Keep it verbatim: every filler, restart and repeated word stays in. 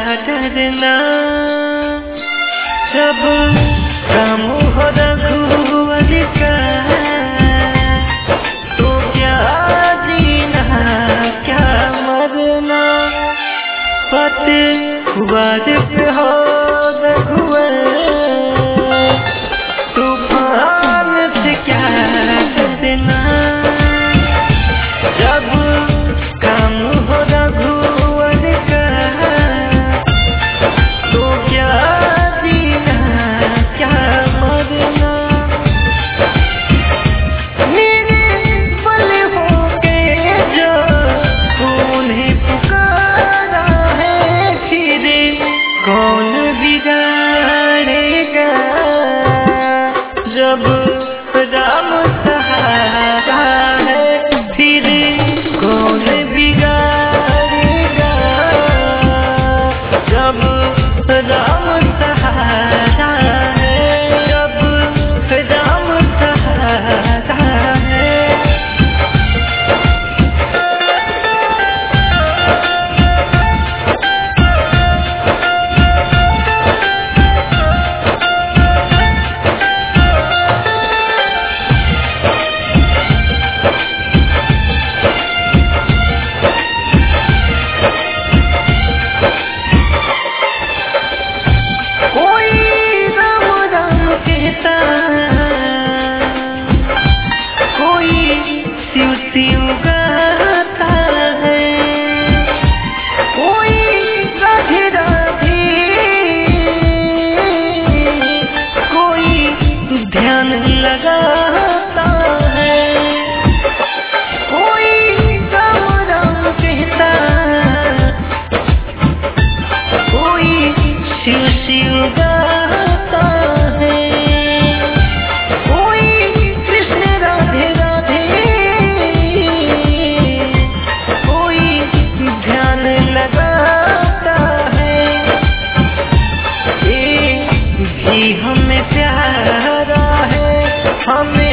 डरना, जब काम हो रघुवर का तो क्या जीना क्या मरना। पतवार पे हो रघुवर तूफान से क्या डरना, जब काम हो रघुवर का तो क्या जीना क्या मरना। मेरे बल होके जो उन्हें पुकारा है, फिर कौन बिगाड़ेगा, जब राम सहारा है फिर कौन बिगाड़ेगा, जब राम सहारा है, जब राम सहारा है। शिव शिव गाता है, कोई राधे राधे, कोई ध्यान लगाता है, कोई राम राम कहता, कोई शिव शिव गाता है, हमें प्यारा है, हमें